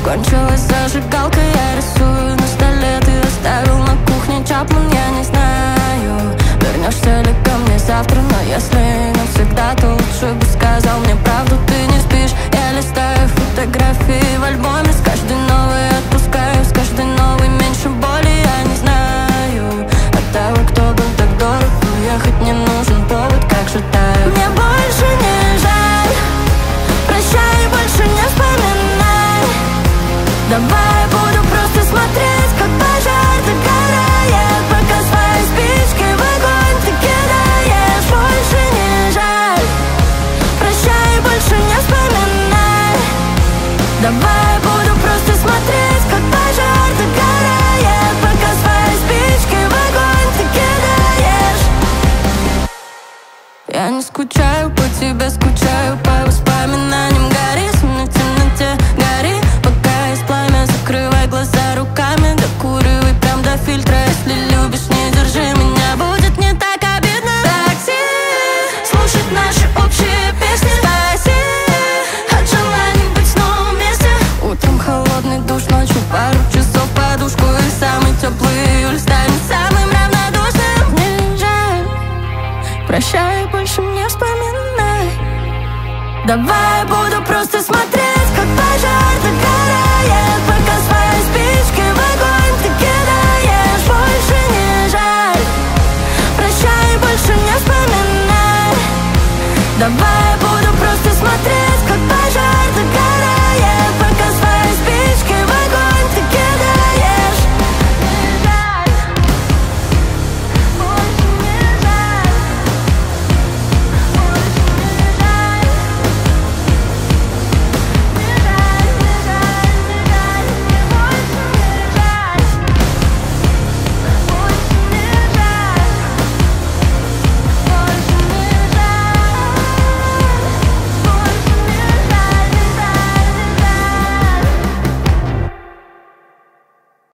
Кончилась зажигалка, я рисую на столе. Ты оставил на кухне Чапман, я не знаю, вернешься ли ко мне завтра. Но если навсегда, то лучше бы сказал мне правду. Ты не спишь, я листаю фотографии в альбоме. С каждой новой отпускаю, с каждой новой меньше боли. Я не знаю от того, кто был так дорог. Уехать не нужен повод, как же таю. Мне больше не жаль, прощай, больше не вспоминай. Давай буду просто смотреть, как пожар догорает, пока свои спички в огонь ты кидаешь. Больше не жаль, прощай, больше не вспоминай. Давай буду просто смотреть, как пожар догорает, пока свои спички в огонь ты кидаешь. Я не скучаю по тебе, скучаю по воспоминаниям. Гори со мной в темноте, гори, пока есть пламя. Закрывай глаза руками, докуривай прям до фильтра. Если любишь, не держи меня, будет не так обидно. Такси, слушать наши общие песни. Спаси от желания быть снова вместе. Утром холодный душ, ночью пару часов подушку. И самый теплый июль станет самым равнодушным. Не жаль, прощай, больше не вспоминай. Давай